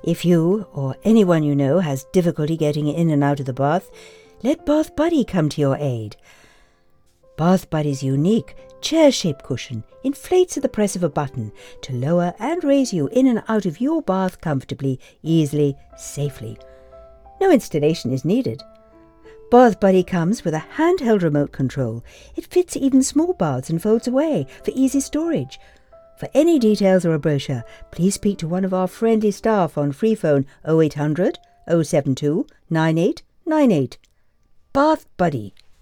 If you or anyone you know has difficulty getting in and out of the bath, let Bath Buddy come to your aid. Bath Buddy's unique chair-shaped cushion inflates at the press of a button to lower and raise you in and out of your bath comfortably, easily, safely. No installation is needed. Bath Buddy comes with a handheld remote control. It fits even small baths and folds away for easy storage. For any details or a brochure, please speak to one of our friendly staff on free phone 0800 072 9898. Bath Buddy.